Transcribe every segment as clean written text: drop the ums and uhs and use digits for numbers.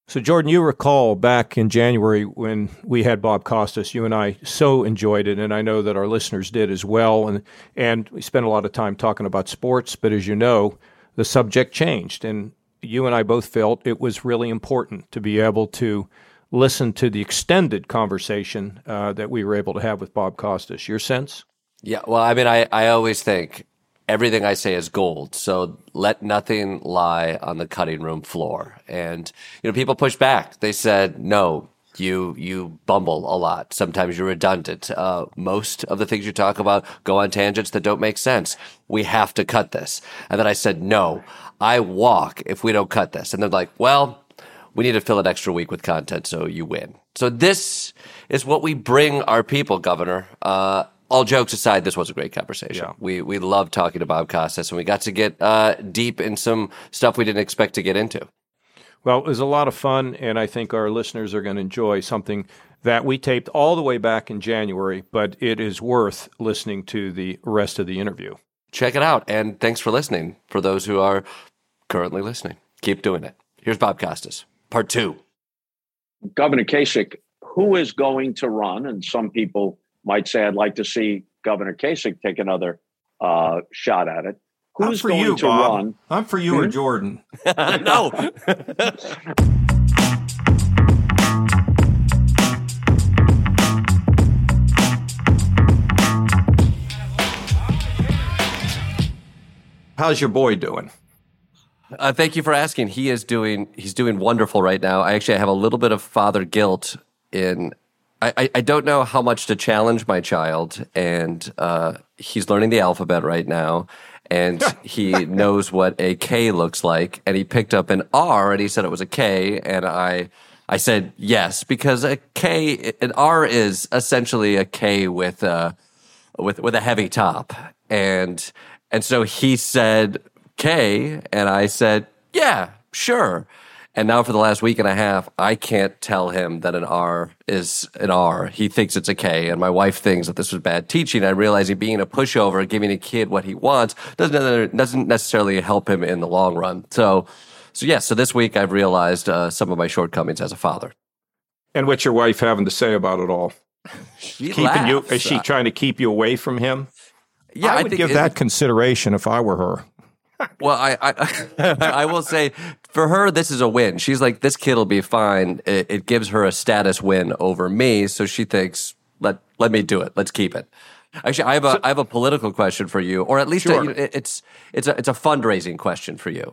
So, Jordan, you recall back in January when we had Bob Costas, you and I so enjoyed it, and I know that our listeners did as well. And we spent a lot of time talking about sports, but as you know, the subject changed. And you and I both felt it was really important to be able to listen to the extended conversation that we were able to have with Bob Costas. Your sense? Yeah, well, I mean, I always think everything I say is gold, so let nothing lie on the cutting room floor. And, people push back. They said, no, you bumble a lot. Sometimes you're redundant. Most of the things you talk about go on tangents that don't make sense. We have to cut this. And then I said, no, I walk if we don't cut this. And they're like, well, we need to fill an extra week with content, so you win. So this is what we bring our people, Governor. All jokes aside, this was a great conversation. Yeah. We loved talking to Bob Costas, and we got to get deep in some stuff we didn't expect to get into. Well, it was a lot of fun, and I think our listeners are going to enjoy something that we taped all the way back in January, but it is worth listening to the rest of the interview. Check it out, and thanks for listening. For those who are currently listening, keep doing it. Here's Bob Costas, part 2. Governor Kasich, who is going to run? And some people might say, I'd like to see Governor Kasich take another shot at it. Who's going you, to Bob. run? I'm for you or Jordan. No. How's your boy doing? Thank you for asking. He's doing wonderful right now. I have a little bit of father guilt in. I don't know how much to challenge my child, and he's learning the alphabet right now, and he knows what a K looks like, and he picked up an R, and he said it was a K, and I said yes, because an R is essentially a K with a heavy top, and so he said K, and I said, yeah, sure. And now for the last week and a half, I can't tell him that an R is an R. He thinks it's a K, and my wife thinks that this was bad teaching. I'm realizing being a pushover, giving a kid what he wants, doesn't necessarily help him in the long run. So this week I've realized some of my shortcomings as a father. And what's your wife having to say about it all? She Keeping you? laughs. Is she trying to keep you away from him? Yeah, I would give that consideration if I were her. Well, I will say for her, this is a win. She's like, this kid will be fine. It gives her a status win over me. So she thinks, let me do it. Let's keep it. Actually, I have a political question for you, or at least Sure. it's a fundraising question for you.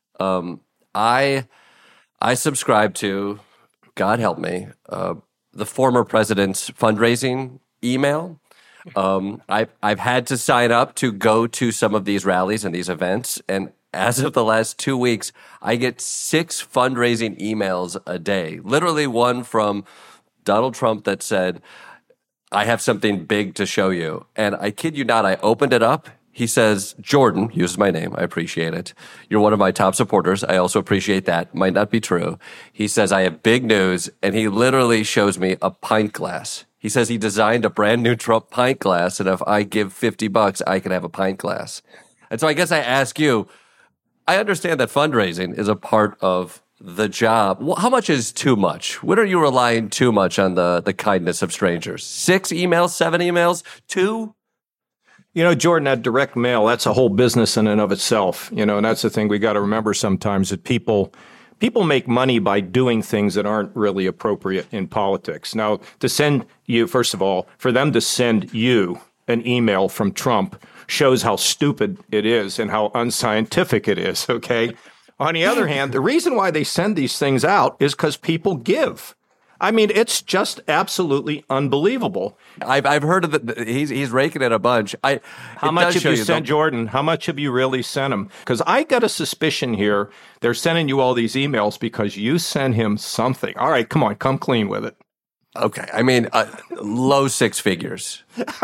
I subscribe to, God help me, the former president's fundraising email. I've had to sign up to go to some of these rallies and these events, and as of the last 2 weeks, I get 6 fundraising emails a day. Literally one from Donald Trump that said, I have something big to show you. And I kid you not, I opened it up. He says, Jordan, uses my name. I appreciate it. You're one of my top supporters. I also appreciate that. Might not be true. He says, I have big news. And he literally shows me a pint glass. He says he designed a brand new Trump pint glass. And if I give $50, I can have a pint glass. And so I guess I ask you, I understand that fundraising is a part of the job. Well, how much is too much? When are you relying too much on the kindness of strangers? 6 emails, 7 emails, 2? You know, Jordan, that direct mail, that's a whole business in and of itself. You know, and that's the thing we got to remember sometimes, that people make money by doing things that aren't really appropriate in politics. Now, to send you, first of all, for them to send you an email from Trump shows how stupid it is and how unscientific it is, okay? On the other hand, the reason why they send these things out is because people give. I mean, it's just absolutely unbelievable. I've heard of it. He's raking it a bunch. How much have you sent, Jordan? How much have you really sent him? Because I got a suspicion here they're sending you all these emails because you sent him something. All right, come on, come clean with it. Okay, I mean, low 6 figures,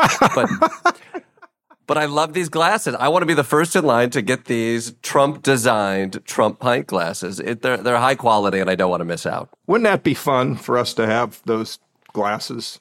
but I love these glasses. I want to be the first in line to get these Trump-designed Trump pint glasses. They're high quality, and I don't want to miss out. Wouldn't that be fun for us to have those glasses.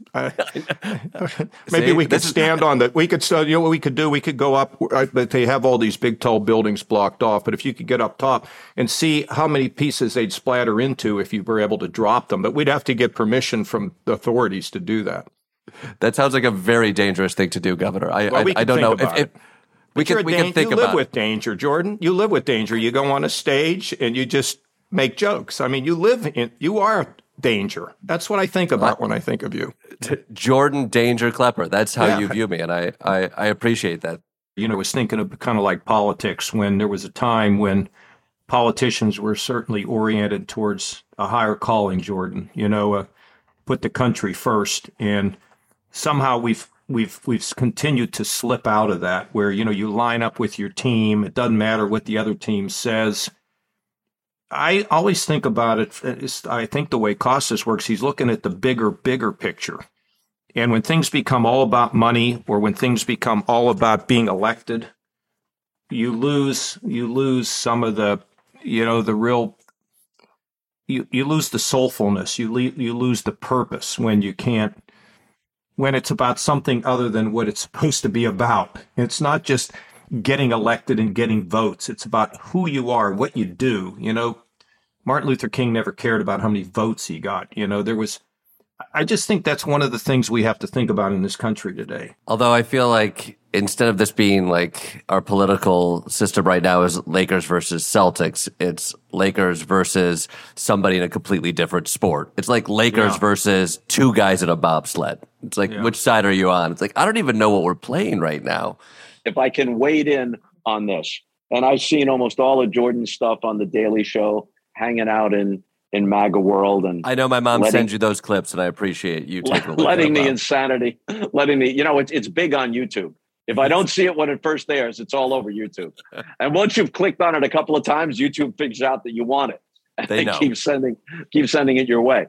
Maybe we could stand on that. We could still, you know what we could do? We could go up, but they have all these big, tall buildings blocked off. But if you could get up top and see how many pieces they'd splatter into if you were able to drop them. But we'd have to get permission from the authorities to do that. That sounds like a very dangerous thing to do, Governor. I don't know if we can think about it. You live with danger, Jordan. You live with danger. You go on a stage and you just make jokes. I mean, you are danger. That's what I think about when I think of you. Jordan Danger Klepper. That's how you view me, and I appreciate that. You know, I was thinking of kind of like politics when there was a time when politicians were certainly oriented towards a higher calling, Jordan. You know, put the country first, and somehow we've continued to slip out of that, where, you know, you line up with your team. It doesn't matter what the other team says. I always think about it. I think the way Costas works, he's looking at the bigger picture. And when things become all about money, or when things become all about being elected, you lose some of the, you know, the real. You lose the soulfulness. You lose the purpose when it's about something other than what it's supposed to be about. It's not just getting elected and getting votes. It's about who you are, what you do. You know, Martin Luther King never cared about how many votes he got. You know, I just think that's one of the things we have to think about in this country today. Although I feel like instead of this being like our political system right now is Lakers versus Celtics, it's Lakers versus somebody in a completely different sport. It's like Lakers versus two guys in a bobsled. It's like, which side are you on? It's like, I don't even know what we're playing right now. If I can wade in on this, and I've seen almost all of Jordan's stuff on The Daily Show, hanging out in MAGA world. And I know my mom sends you those clips, and I appreciate you taking a look letting the insanity, you know, it's big on YouTube. If I don't see it when it first airs, it's all over YouTube. And once you've clicked on it a couple of times, YouTube figures out that you want it. And they know. keep sending it your way.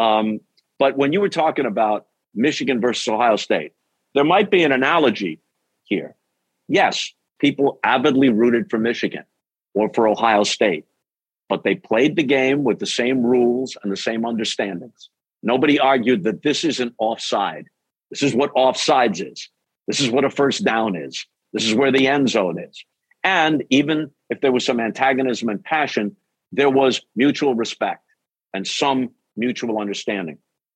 But when you were talking about Michigan versus Ohio State, there might be an analogy here. Yes, people avidly rooted for Michigan or for Ohio State, but they played the game with the same rules and the same understandings. Nobody argued that this isn't offside. This is what offsides is. This is what a first down is. This is where the end zone is. And even if there was some antagonism and passion, there was mutual respect and some mutual understanding.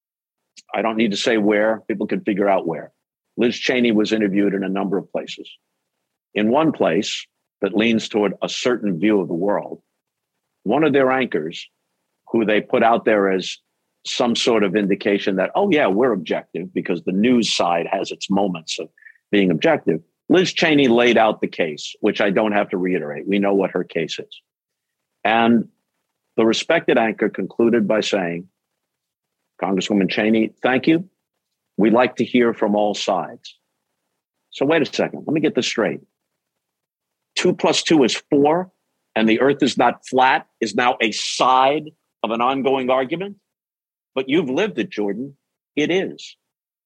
I don't need to say where. People can figure out where. Liz Cheney was interviewed in a number of places. In one place that leans toward a certain view of the world, one of their anchors, who they put out there as some sort of indication that, oh, yeah, we're objective because the news side has its moments of being objective. Liz Cheney laid out the case, which I don't have to reiterate. We know what her case is. And the respected anchor concluded by saying, Congresswoman Cheney, thank you. We like to hear from all sides. So wait a second. Let me get this straight. 2 + 2 is 4, and the earth is not flat is now a side of an ongoing argument. But you've lived it, Jordan. It is.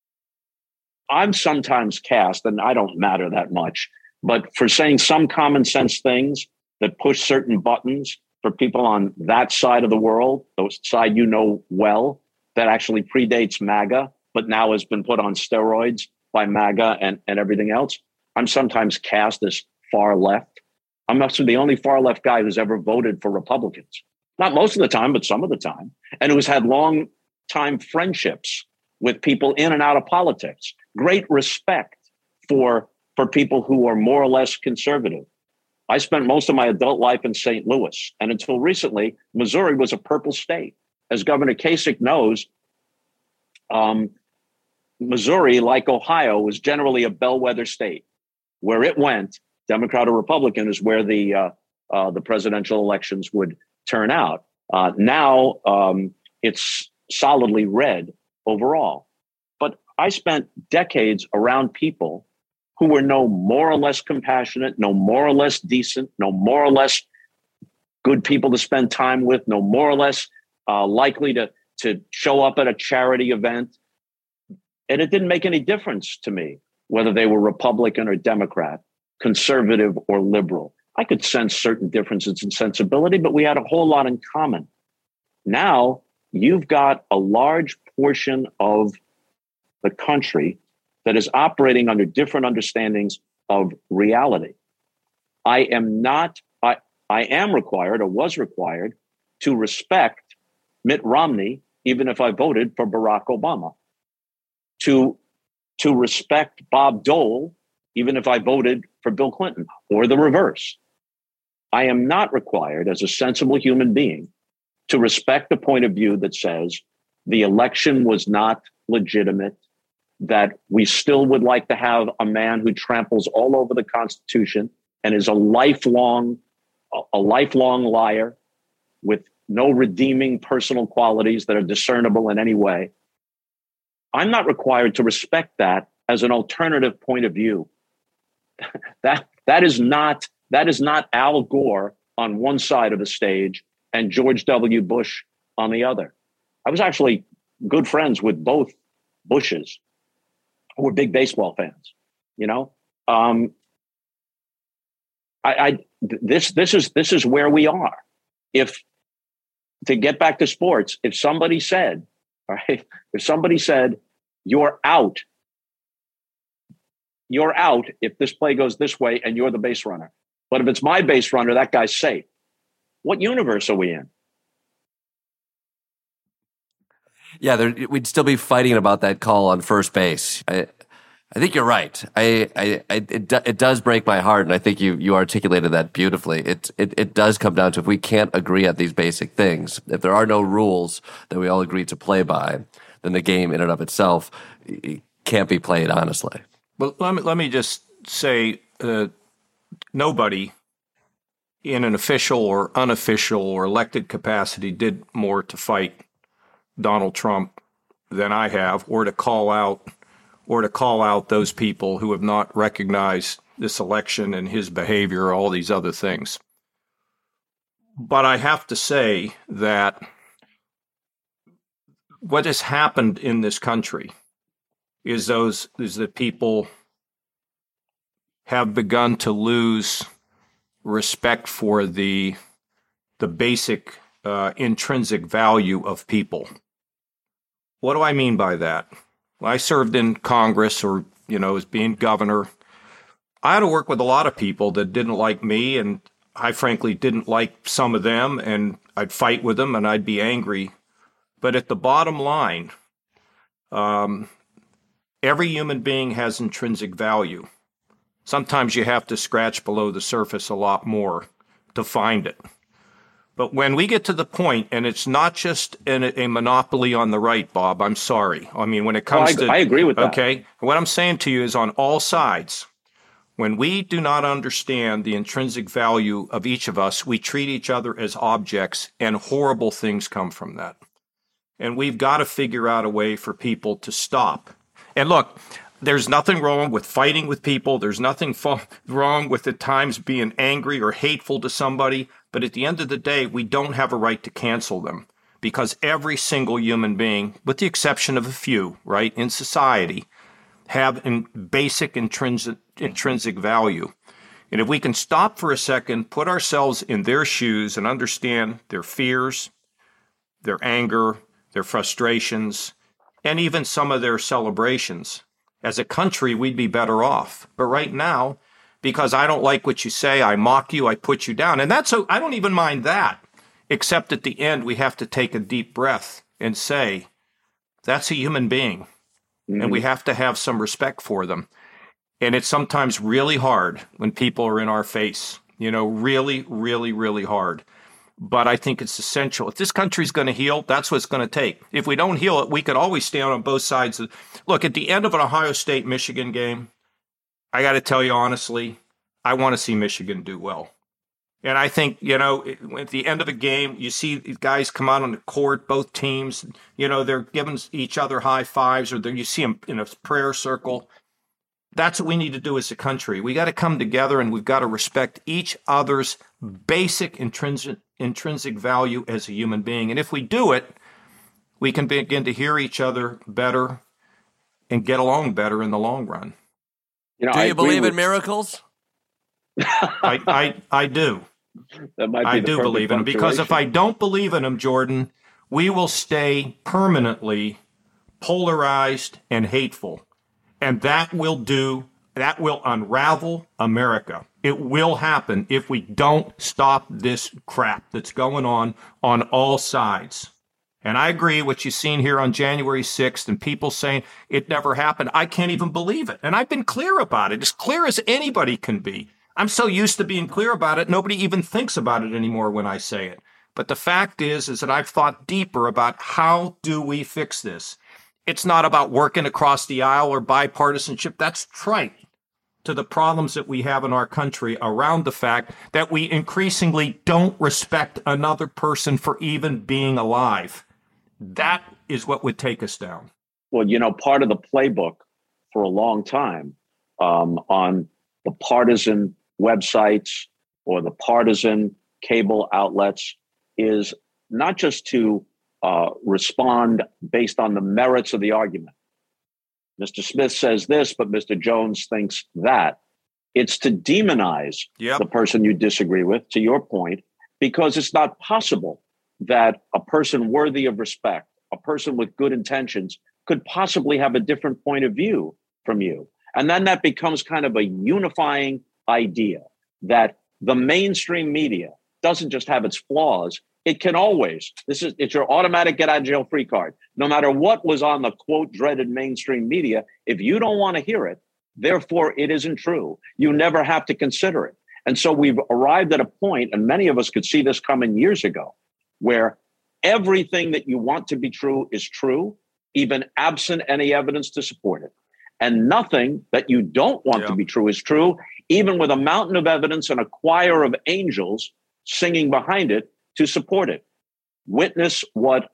I'm sometimes cast, and I don't matter that much, but for saying some common sense things that push certain buttons for people on that side of the world, the side you know well, that actually predates MAGA, but now has been put on steroids by MAGA and everything else. I'm sometimes cast as far left. I'm actually the only far left guy who's ever voted for Republicans. Not most of the time, but some of the time. And who's had long time friendships with people in and out of politics. Great respect for people who are more or less conservative. I spent most of my adult life in St. Louis. And until recently, Missouri was a purple state. As Governor Kasich knows, Missouri, like Ohio, was generally a bellwether state. Where it went, Democrat or Republican, is where the presidential elections would turn out. Now it's solidly red overall. But I spent decades around people who were no more or less compassionate, no more or less decent, no more or less good people to spend time with, no more or less likely to show up at a charity event. And it didn't make any difference to me whether they were Republican or Democrat, conservative or liberal. I could sense certain differences in sensibility, but we had a whole lot in common. Now you've got a large portion of the country that is operating under different understandings of reality. I am required or was required to respect Mitt Romney, even if I voted for Barack Obama, to respect Bob Dole, even if I voted for Bill Clinton, or the reverse. I am not required as a sensible human being to respect the point of view that says the election was not legitimate, that we still would like to have a man who tramples all over the Constitution and is a lifelong liar with no redeeming personal qualities that are discernible in any way. I'm not required to respect that as an alternative point of view. That is not Al Gore on one side of the stage and George W. Bush on the other. I was actually good friends with both Bushes, who were big baseball fans. You know, this is where we are. If, to get back to sports, if somebody said, all right, if somebody said, you're out if this play goes this way and you're the base runner. But if it's my base runner, that guy's safe. What universe are we in? Yeah, we'd still be fighting about that call on first base. I think you're right. It does break my heart, and I think you articulated that beautifully. It does come down to, if we can't agree at these basic things, if there are no rules that we all agree to play by, then the game in and of itself can't be played honestly. Well, let me just say, nobody in an official or unofficial or elected capacity did more to fight Donald Trump than I have, or to call out those people who have not recognized this election and his behavior, all these other things. But I have to say that what has happened in this country is that people have begun to lose respect for the basic intrinsic value of people. What do I mean by that? When I served in Congress, or as being governor, I had to work with a lot of people that didn't like me, and I frankly didn't like some of them, and I'd fight with them and I'd be angry. But at the bottom line, every human being has intrinsic value. Sometimes you have to scratch below the surface a lot more to find it. But when we get to the point, and it's not just a monopoly on the right, Bob, I'm sorry. I mean, when it comes to... I agree with that. Okay. What I'm saying to you is, on all sides, when we do not understand the intrinsic value of each of us, we treat each other as objects, and horrible things come from that. And we've got to figure out a way for people to stop. And look, there's nothing wrong with fighting with people. There's nothing wrong with at times being angry or hateful to somebody. But at the end of the day, we don't have a right to cancel them, because every single human being, with the exception of a few, right, in society, have basic intrinsic value. And if we can stop for a second, put ourselves in their shoes and understand their fears, their anger, their frustrations, and even some of their celebrations, as a country, we'd be better off. But right now, because I don't like what you say, I mock you, I put you down. And I don't even mind that, except at the end, we have to take a deep breath and say, that's a human being. Mm-hmm. And we have to have some respect for them. And it's sometimes really hard when people are in our face, really, really, really hard. But I think it's essential. If this country's going to heal, that's what it's going to take. If we don't heal it, we could always stand on both sides. Look, at the end of an Ohio State-Michigan game, I got to tell you honestly, I want to see Michigan do well. And I think, at the end of a game, you see these guys come out on the court, both teams, they're giving each other high fives, or you see them in a prayer circle. That's what we need to do as a country. We got to come together, and we've got to respect each other's basic intrinsic value as a human being. And if we do it, we can begin to hear each other better and get along better in the long run. Do you believe in miracles? I do. That might be I do believe in them, because if I don't believe in them, Jordan, we will stay permanently polarized, and hateful. And that will unravel America. It will happen if we don't stop this crap that's going on all sides. And I agree what you've seen here on January 6th and people saying it never happened. I can't even believe it. And I've been clear about it, as clear as anybody can be. I'm so used to being clear about it, nobody even thinks about it anymore when I say it. But the fact is that I've thought deeper about how do we fix this. It's not about working across the aisle or bipartisanship. That's trite to the problems that we have in our country around the fact that we increasingly don't respect another person for even being alive. That is what would take us down. Well, part of the playbook for a long time on the partisan websites or the partisan cable outlets is not just to respond based on the merits of the argument. Mr. Smith says this, but Mr. Jones thinks that. It's to demonize the person you disagree with, to your point, because it's not possible that a person worthy of respect, a person with good intentions, could possibly have a different point of view from you. And then that becomes kind of a unifying idea that the mainstream media doesn't just have its flaws. It can always, it's your automatic get out of jail free card. No matter what was on the quote dreaded mainstream media, if you don't want to hear it, therefore it isn't true. You never have to consider it. And so we've arrived at a point, and many of us could see this coming years ago, where everything that you want to be true is true, even absent any evidence to support it. And nothing that you don't want to be true is true, even with a mountain of evidence and a choir of angels singing behind it to support it. Witness what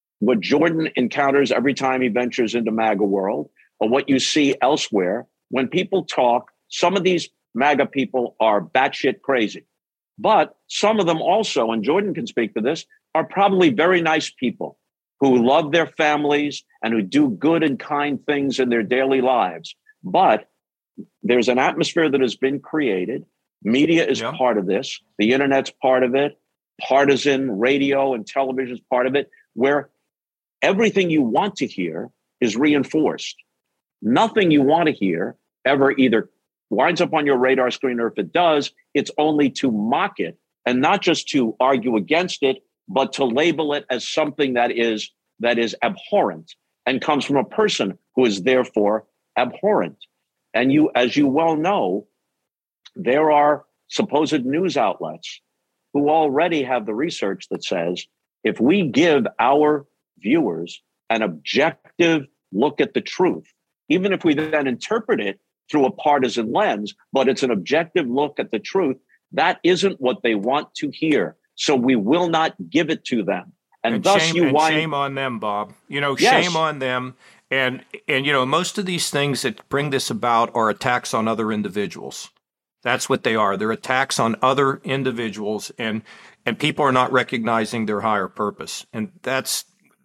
Jordan encounters every time he ventures into MAGA world, or what you see elsewhere. When people talk, some of these MAGA people are batshit crazy, but some of them also, and Jordan can speak to this, are probably very nice people who love their families and who do good and kind things in their daily lives. But there's an atmosphere that has been created. Media is part of this. The internet's part of it. Partisan radio and television is part of it, where everything you want to hear is reinforced. Nothing you want to hear ever either winds up on your radar screen, or if it does, it's only to mock it, and not just to argue against it, but to label it as something that is abhorrent and comes from a person who is therefore abhorrent. And you, as you well know, there are supposed news outlets who already have the research that says if we give our viewers an objective look at the truth, even if we then interpret it through a partisan lens, but it's an objective look at the truth, that isn't what they want to hear. So we will not give it to them. And thus shame on them, Bob. Shame on them. And most of these things that bring this about are attacks on other individuals. That's what they are. They're attacks on other individuals, and people are not recognizing their higher purpose. And that's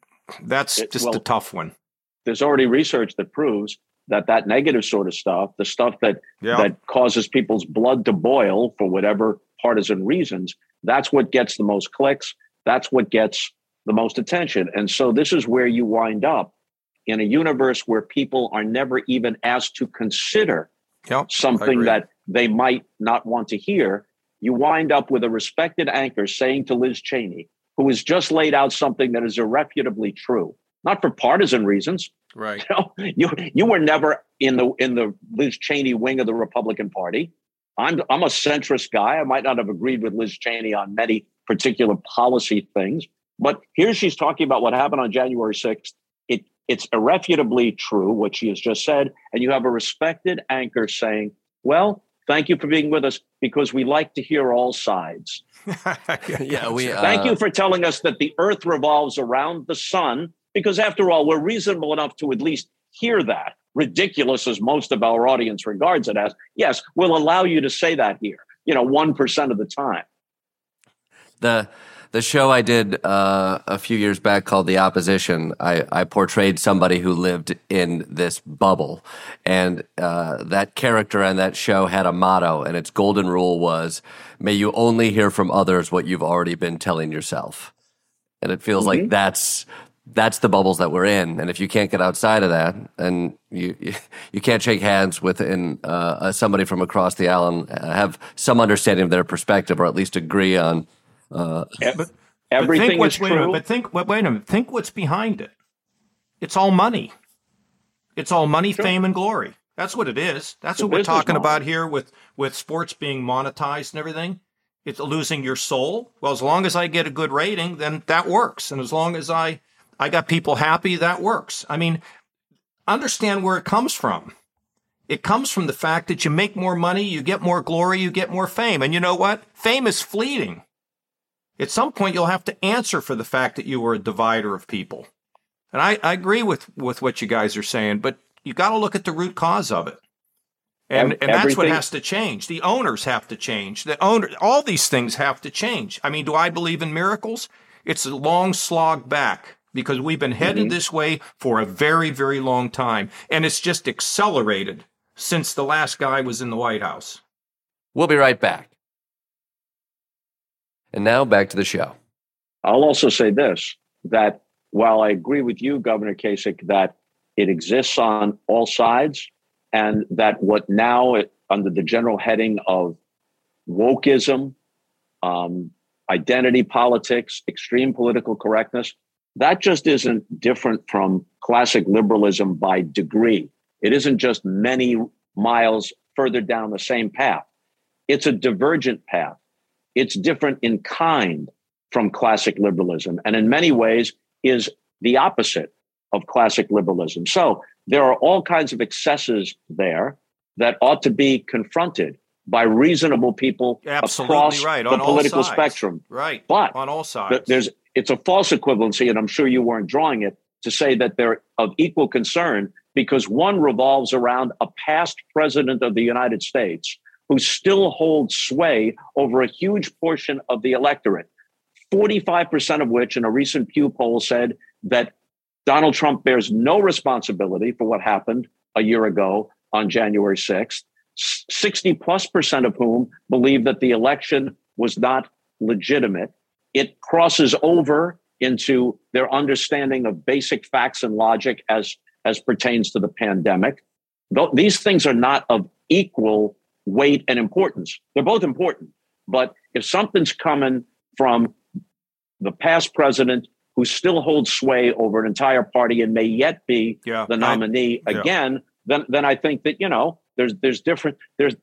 a tough one. There's already research that proves that negative sort of stuff, the stuff that causes people's blood to boil for whatever partisan reasons, that's what gets the most clicks. That's what gets the most attention. And so this is where you wind up in a universe where people are never even asked to consider something that they might not want to hear. You wind up with a respected anchor saying to Liz Cheney, who has just laid out something that is irrefutably true, not for partisan reasons. Right. You were never in the Liz Cheney wing of the Republican Party. I'm a centrist guy. I might not have agreed with Liz Cheney on many particular policy things, but here she's talking about what happened on January 6th. It's irrefutably true, what she has just said. And you have a respected anchor saying, well, thank you for being with us because we like to hear all sides. Thank you for telling us that the earth revolves around the sun, because after all, we're reasonable enough to at least hear that. Ridiculous as most of our audience regards it as. Yes, we'll allow you to say that here, 1% of the time. The show I did a few years back called The Opposition, I portrayed somebody who lived in this bubble. And that character on that show had a motto, and its golden rule was, may you only hear from others what you've already been telling yourself. And it feels like that's that's the bubbles that we're in. And if you can't get outside of that, and you can't shake hands with somebody from across the aisle and have some understanding of their perspective, or at least agree on. Everything is true. Wait a minute. Think what's behind it. It's all money. It's all money, sure. Fame, and glory. That's what it is. That's what we're talking about here with sports being monetized and everything. It's losing your soul. Well, as long as I get a good rating, then that works. And as long as I got people happy, that works. I mean, understand where it comes from. It comes from the fact that you make more money, you get more glory, you get more fame. And you know what? Fame is fleeting. At some point, you'll have to answer for the fact that you were a divider of people. And I agree with what you guys are saying, but you got to look at the root cause of it. And that's what has to change. The owners have to change. All these things have to change. I mean, do I believe in miracles? It's a long slog back because we've been headed this way for a very, very long time. And it's just accelerated since the last guy was in the White House. We'll be right back. And now back to the show. I'll also say this, that while I agree with you, Governor Kasich, that it exists on all sides, and that what now, under the general heading of wokeism, identity politics, extreme political correctness, that just isn't different from classic liberalism by degree. It isn't just many miles further down the same path. It's a divergent path. It's different in kind from classic liberalism, and in many ways is the opposite of classic liberalism. So there are all kinds of excesses there that ought to be confronted by reasonable people across the political spectrum. Right. But on all sides. It's a false equivalency, and I'm sure you weren't drawing it, to say that they're of equal concern because one revolves around a past president of the United States who still holds sway over a huge portion of the electorate, 45% of which in a recent Pew poll said that Donald Trump bears no responsibility for what happened a year ago on January 6th, 60+% of whom believe that the election was not legitimate. It crosses over into their understanding of basic facts and logic as pertains to the pandemic. These things are not of equal weight and importance. They're both important. But if something's coming from the past president who still holds sway over an entire party and may yet be the nominee again, then I think that, there's different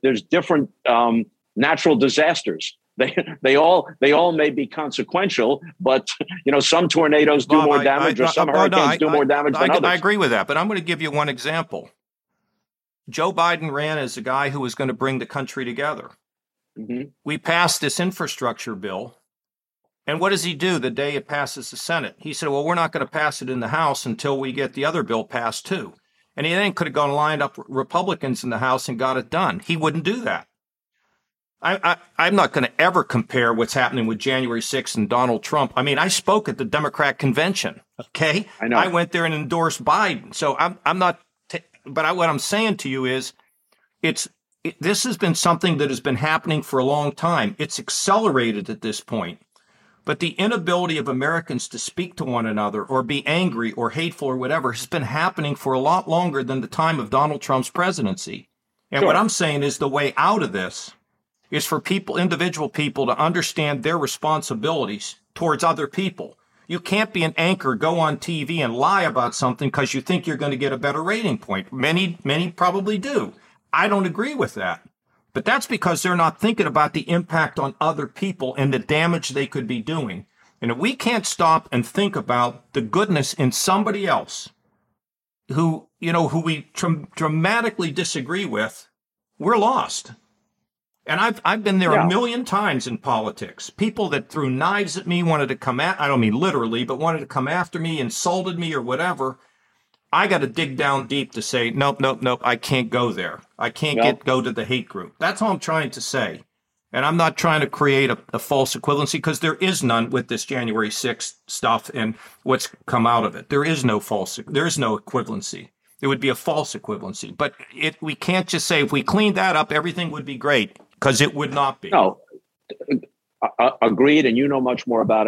natural disasters. They all may be consequential, but some tornadoes do more damage, or some hurricanes do more damage than others. I agree with that, but I'm going to give you one example. Joe Biden ran as a guy who was going to bring the country together. Mm-hmm. We passed this infrastructure bill. And what does he do the day it passes the Senate? He said, well, we're not going to pass it in the House until we get the other bill passed too. And he then could have gone and lined up Republicans in the House and got it done. He wouldn't do that. I'm not going to ever compare what's happening with January 6th and Donald Trump. I mean, I spoke at the Democrat convention, okay? I know. I went there and endorsed Biden. So I'm not, but what I'm saying to you is this has been something that has been happening for a long time. It's accelerated at this point. But the inability of Americans to speak to one another or be angry or hateful or whatever has been happening for a lot longer than the time of Donald Trump's presidency. And what I'm saying is the way out of this is for individual people to understand their responsibilities towards other people. You can't be an anchor, go on TV and lie about something because you think you're going to get a better rating point. Many probably do. I don't agree with that. But that's because they're not thinking about the impact on other people and the damage they could be doing. And if we can't stop and think about the goodness in somebody else who we dramatically disagree with, we're lost. And I've been there a million times in politics. People that threw knives at me, wanted to come at, I don't mean literally, but wanted to come after me, insulted me or whatever. I got to dig down deep to say, nope, I can't go there. I can't go to the hate group. That's all I'm trying to say. And I'm not trying to create a false equivalency because there is none with this January 6th stuff and what's come out of it. There is no equivalency. It would be a false equivalency. But we can't just say if we cleaned that up, everything would be great, because it would not be. No, agreed. And you know much more about it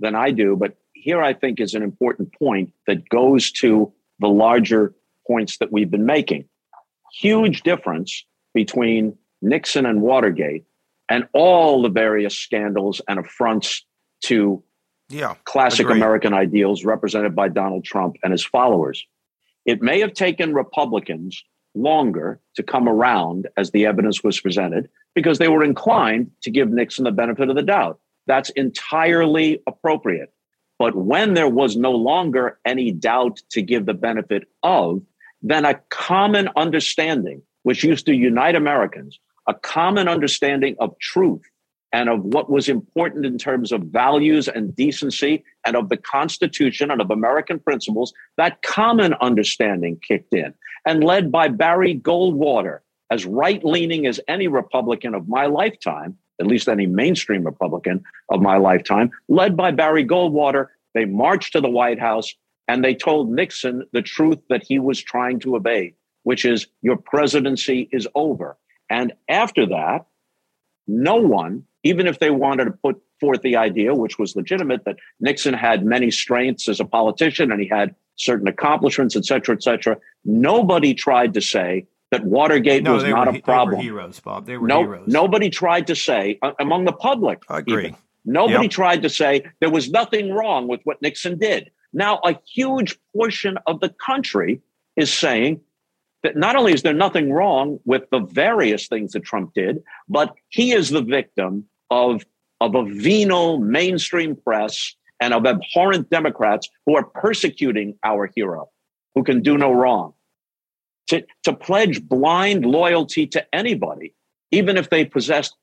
than I do, but here I think is an important point that goes to the larger points that we've been making. Huge difference between Nixon and Watergate and all the various scandals and affronts to classic American ideals represented by Donald Trump and his followers. It may have taken Republicans longer to come around as the evidence was presented because they were inclined to give Nixon the benefit of the doubt. That's entirely appropriate. But when there was no longer any doubt to give the benefit of, then a common understanding, which used to unite Americans, a common understanding of truth and of what was important in terms of values and decency and of the Constitution and of American principles, that common understanding kicked in and led by Barry Goldwater, as right-leaning as any Republican of my lifetime, at least any mainstream Republican of my lifetime, led by Barry Goldwater. They marched to the White House and they told Nixon the truth that he was trying to evade, which is your presidency is over. And after that, no one, even if they wanted to put forth the idea, which was legitimate, that Nixon had many strengths as a politician and he had certain accomplishments, et cetera, nobody tried to say that Watergate was not a problem. They were heroes, Bob. They were heroes. Nobody tried to say, among the public, I agree. Nobody tried to say there was nothing wrong with what Nixon did. Now, a huge portion of the country is saying that not only is there nothing wrong with the various things that Trump did, but he is the victim of a venal mainstream press and of abhorrent Democrats who are persecuting our hero, who can do no wrong. To pledge blind loyalty to anybody, even if they possessed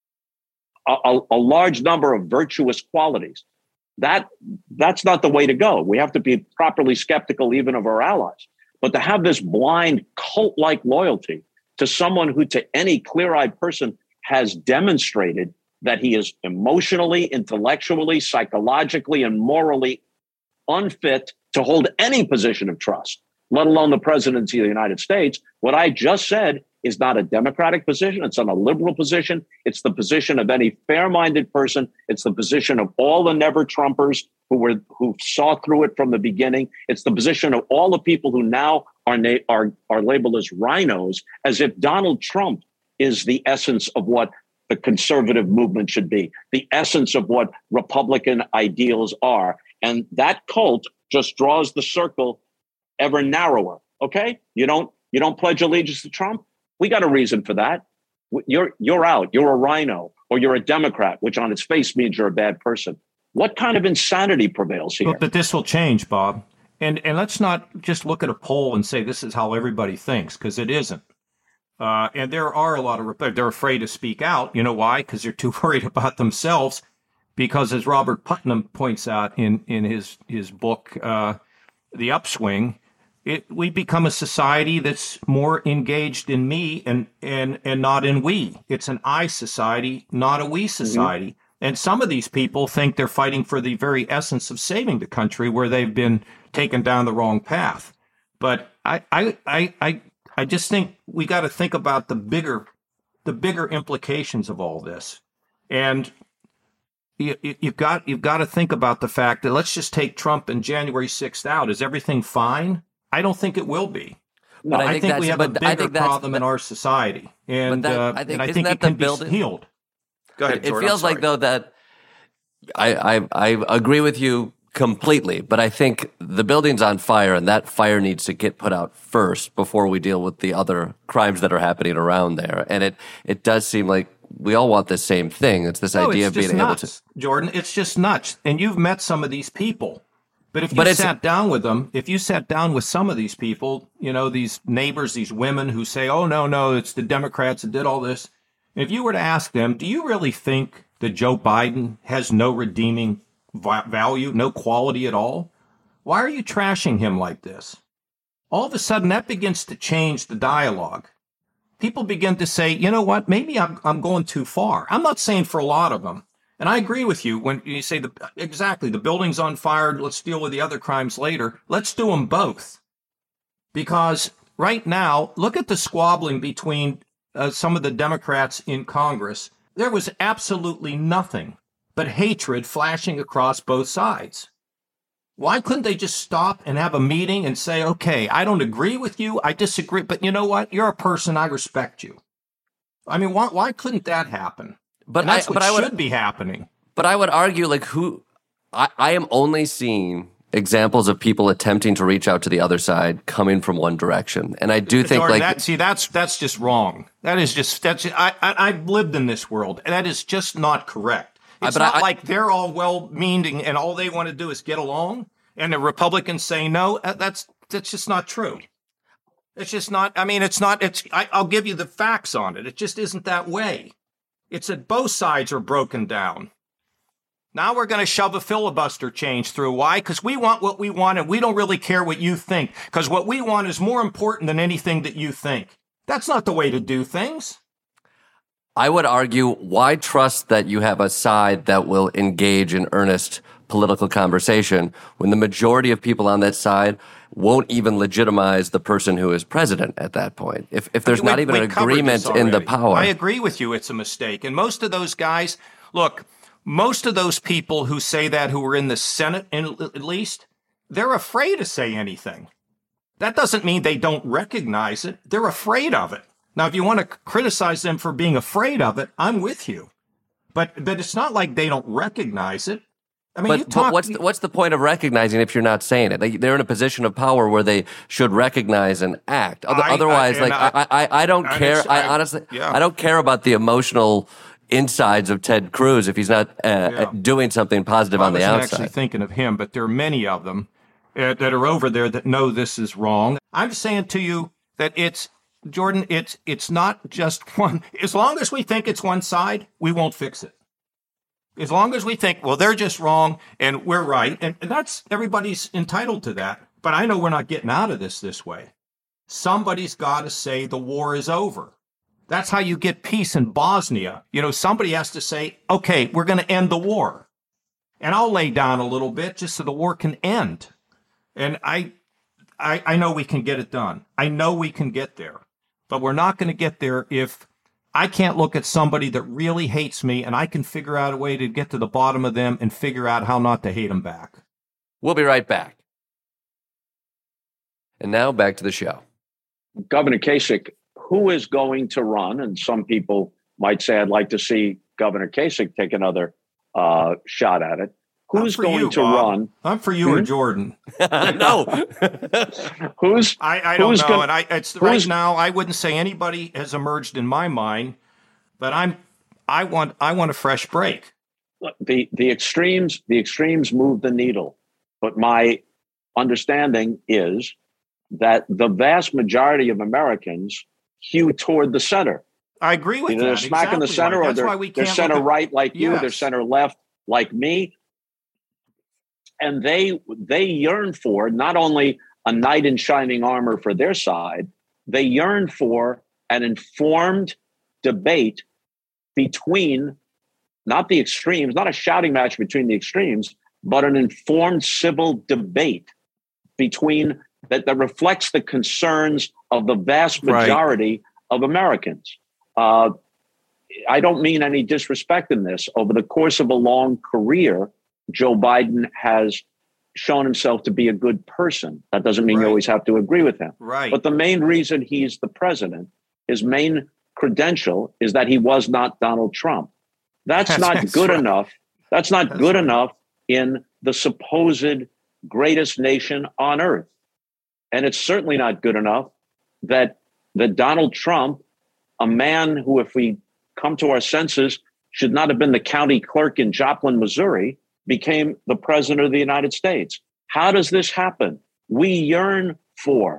a large number of virtuous qualities, that's not the way to go. We have to be properly skeptical even of our allies. But to have this blind cult-like loyalty to someone who, to any clear-eyed person, has demonstrated that he is emotionally, intellectually, psychologically, and morally unfit to hold any position of trust, let alone the presidency of the United States. What I just said is not a Democratic position. It's not a liberal position. It's the position of any fair-minded person. It's the position of all the never-Trumpers who saw through it from the beginning. It's the position of all the people who now are labeled as rhinos, as if Donald Trump is the essence of what the conservative movement should be, the essence of what Republican ideals are. And that cult just draws the circle ever narrower. Okay? You don't pledge allegiance to Trump? We got a reason for that. You're out. You're a rhino, or you're a Democrat, which on its face means you're a bad person. What kind of insanity prevails here? But this will change, Bob. And let's not just look at a poll and say this is how everybody thinks, because it isn't. And there are a lot of they're afraid to speak out. You know why? Because they're too worried about themselves. Because as Robert Putnam points out in his book, The Upswing, we become a society that's more engaged in me and not in we. It's an I society, not a we society. Mm-hmm. And some of these people think they're fighting for the very essence of saving the country, where they've been taken down the wrong path. But I just think we got to think about the bigger implications of all this. And you've got to think about the fact that let's just take Trump and January 6th out. Is everything fine? I don't think it will be. No, I think we have a bigger problem in our society, and I think it can be healed. Go ahead, Jordan. It feels like, though, that I agree with you completely, but I think the building's on fire, and that fire needs to get put out first before we deal with the other crimes that are happening around there. And it does seem like we all want the same thing. It's this idea of being able to. Jordan, it's just nuts. And you've met some of these people. But if you sat down with them, if you sat down with some of these people, these neighbors, these women who say, oh, no, it's the Democrats that did all this. If you were to ask them, do you really think that Joe Biden has no redeeming value, no quality at all? Why are you trashing him like this? All of a sudden, that begins to change the dialogue. People begin to say, you know what, maybe I'm going too far. I'm not saying for a lot of them. And I agree with you when you say exactly, the building's on fire, let's deal with the other crimes later. Let's do them both. Because right now, look at the squabbling between some of the Democrats in Congress. There was absolutely nothing but hatred flashing across both sides. Why couldn't they just stop and have a meeting and say, okay, I don't agree with you, I disagree, but you know what? You're a person, I respect you. I mean, why couldn't that happen? But that's what should be happening. But I would argue, like, I am only seeing examples of people attempting to reach out to the other side coming from one direction. And I do think, Jordan, that's just wrong. I've lived in this world, and that is just not correct. It's not like they're all well-meaning and all they want to do is get along, and the Republicans say no. That's just not true. It's just not. I mean, it's not. I'll give you the facts on it. It just isn't that way. It's that both sides are broken down. Now we're going to shove a filibuster change through. Why? Because we want what we want, and we don't really care what you think. Because what we want is more important than anything that you think. That's not the way to do things. I would argue, why trust that you have a side that will engage in earnest political conversation when the majority of people on that side won't even legitimize the person who is president at that point? If there's not even an agreement in the power. I agree with you. It's a mistake. And most of those guys, look, most of those people who say that, who are in the Senate at least, they're afraid to say anything. That doesn't mean they don't recognize it. They're afraid of it. Now, if you want to criticize them for being afraid of it, I'm with you. But it's not like they don't recognize it. I mean, but what's the point of recognizing if you're not saying it? They're in a position of power where they should recognize and act. Otherwise, I don't care. Honestly, I don't care about the emotional insides of Ted Cruz if he's not doing something positive on the outside. I wasn't actually thinking of him, but there are many of them that are over there that know this is wrong. I'm saying to you that Jordan, it's not just one. As long as we think it's one side, we won't fix it. As long as we think, well, they're just wrong and we're right, and that's, everybody's entitled to that. But I know we're not getting out of this way. Somebody's got to say the war is over. That's how you get peace in Bosnia. You know, somebody has to say, okay, we're going to end the war. And I'll lay down a little bit just so the war can end. And I know we can get it done. I know we can get there. But we're not going to get there if I can't look at somebody that really hates me and I can figure out a way to get to the bottom of them and figure out how not to hate them back. We'll be right back. And now back to the show. Governor Kasich, who is going to run? And some people might say, I'd like to see Governor Kasich take another shot at it. Who's going to run? I'm for you or Jordan. No. Who's? I don't know. Right now, I wouldn't say anybody has emerged in my mind, but I want a fresh break. The extremes move the needle, but my understanding is that the vast majority of Americans hew toward the center. I agree with that. They're smack in the center, or they're center right like you. They're center left like me. And they yearn for not only a knight in shining armor for their side, they yearn for an informed debate between not the extremes, not a shouting match between the extremes, but an informed civil debate between that reflects the concerns of the vast majority of Americans. I don't mean any disrespect in this. Over the course of a long career, Joe Biden has shown himself to be a good person. That doesn't mean you always have to agree with him. Right. But the main reason he's the president, his main credential is that he was not Donald Trump. That's not good enough. That's not good enough in the supposed greatest nation on earth. And it's certainly not good enough that Donald Trump, a man who, if we come to our senses, should not have been the county clerk in Joplin, Missouri, became the president of the United States. How does this happen? We yearn for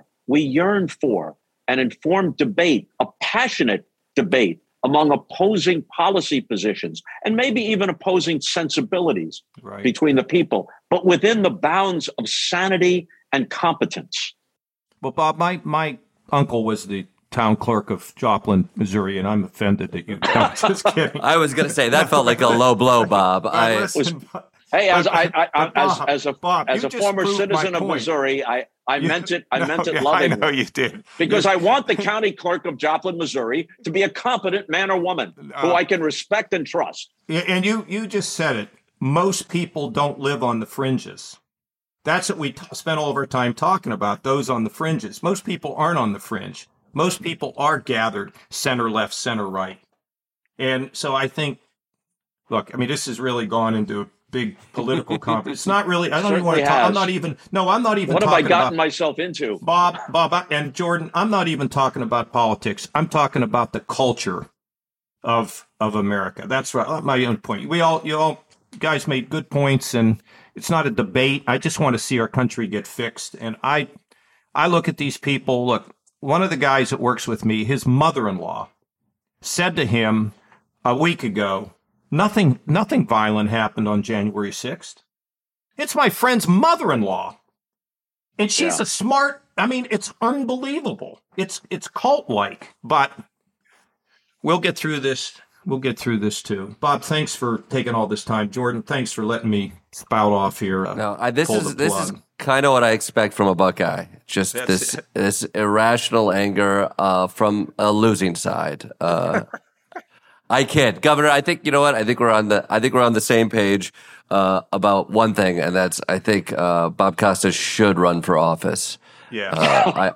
an informed debate, a passionate debate among opposing policy positions and maybe even opposing sensibilities between the people, but within the bounds of sanity and competence. Well, Bob, my uncle was the town clerk of Joplin, Missouri, and I'm offended that you. No, just kidding. I was going to say that felt like a low blow, Bob. Hey, as a Bob, former citizen of Missouri, I meant it lovingly. I know you did. Because I want the county clerk of Joplin, Missouri, to be a competent man or woman who I can respect and trust. And you just said it. Most people don't live on the fringes. That's what we spent all of our time talking about, those on the fringes. Most people aren't on the fringe. Most people are gathered center left, center right. And so I think, look, I mean, this has really gone into a big political conference. It's not really, I don't even want to talk. I'm not even What have I gotten myself into? Bob, and Jordan, I'm not even talking about politics. I'm talking about the culture of America. That's right. My own point. You all guys made good points, and it's not a debate. I just want to see our country get fixed. And I look at these people. Look, one of the guys that works with me, his mother-in-law, said to him a week ago, nothing violent happened on January 6th. It's my friend's mother-in-law. And she's a smart, I mean, it's unbelievable. It's cult-like, but we'll get through this. We'll get through this too. Bob, thanks for taking all this time. Jordan, thanks for letting me spout off here. This is kind of what I expect from a Buckeye. Just this irrational anger from a losing side. I kid, Governor. I think you know what. I think we're on the same page about one thing, and that's I think Bob Costas should run for office. Yeah,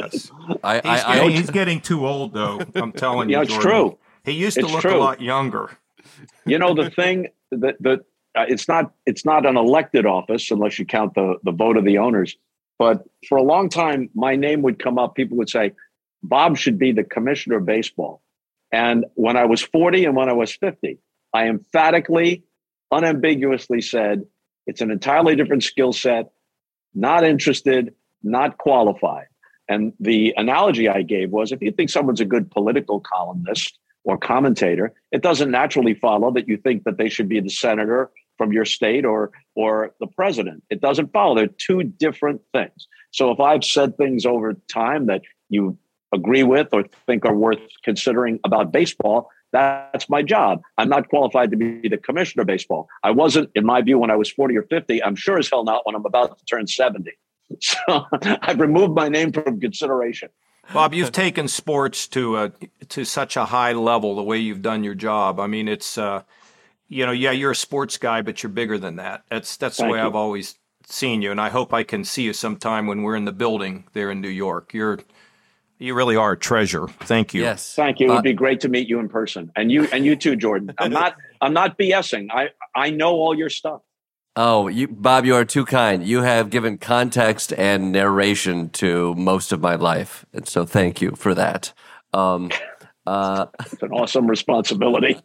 yes. He's getting too old, though. I'm telling you, it's Jordan. true. He used to look a lot younger. You know, the thing that it's not an elected office unless you count the vote of the owners. But for a long time, my name would come up. People would say, Bob should be the commissioner of baseball. And when I was 40 and when I was 50, I emphatically, unambiguously said, it's an entirely different skill set, not interested, not qualified. And the analogy I gave was, if you think someone's a good political columnist or commentator, it doesn't naturally follow that you think that they should be the senator from your state or the president. It doesn't follow. They're two different things. So if I've said things over time that you agree with or think are worth considering about baseball, that's my job. I'm not qualified to be the commissioner of baseball. I wasn't, in my view, when I was 40 or 50. I'm sure as hell not when I'm about to turn 70. So I've removed my name from consideration. Bob, you've taken sports to such a high level, the way you've done your job. I mean, it's, you're a sports guy, but you're bigger than that. That's the way I've always seen you. And I hope I can see you sometime when we're in the building there in New York. You really are a treasure. Thank you. Yes. Thank you. It would be great to meet you in person. And you too, Jordan. I'm not BSing. I know all your stuff. Oh, Bob, you are too kind. You have given context and narration to most of my life. And so thank you for that. It's an awesome responsibility.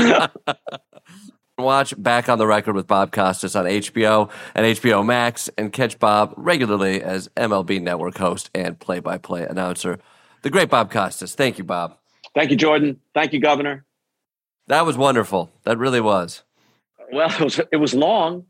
Watch Back on the Record with Bob Costas on HBO and HBO Max, and catch Bob regularly as MLB Network host and play-by-play announcer. The great Bob Costas. Thank you, Bob. Thank you, Jordan. Thank you, Governor. That was wonderful. That really was. Well, it was long.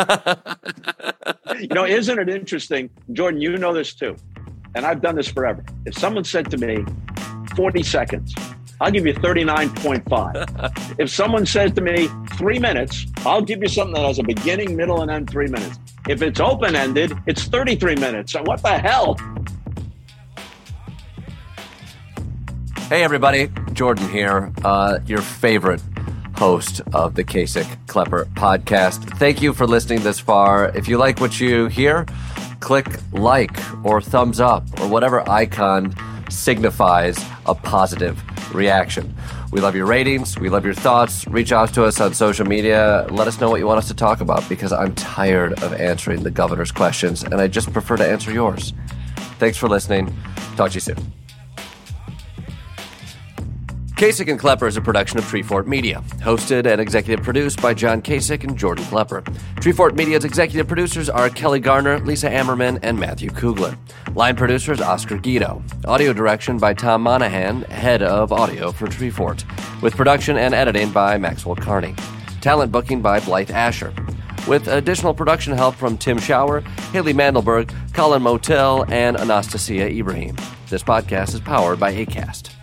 Isn't it interesting? Jordan, you know this too. And I've done this forever. If someone said to me, 40 seconds, I'll give you 39.5. If someone says to me, 3 minutes, I'll give you something that has a beginning, middle, and end 3 minutes. If it's open-ended, it's 33 minutes. So what the hell? Hey, everybody. Jordan here, your favorite host of the Kasich-Klepper podcast. Thank you for listening this far. If you like what you hear, click like or thumbs up or whatever icon signifies a positive reaction. We love your ratings. We love your thoughts. Reach out to us on social media. Let us know what you want us to talk about, because I'm tired of answering the governor's questions and I just prefer to answer yours. Thanks for listening. Talk to you soon. Kasich and Klepper is a production of Treefort Media, hosted and executive produced by John Kasich and Jordan Klepper. Treefort Media's executive producers are Kelly Garner, Lisa Ammerman, and Matthew Kugler. Line producers Oscar Guido. Audio direction by Tom Monahan, head of audio for Treefort, with production and editing by Maxwell Carney. Talent booking by Blythe Asher, with additional production help from Tim Schauer, Haley Mandelberg, Colin Motel, and Anastasia Ibrahim. This podcast is powered by Acast.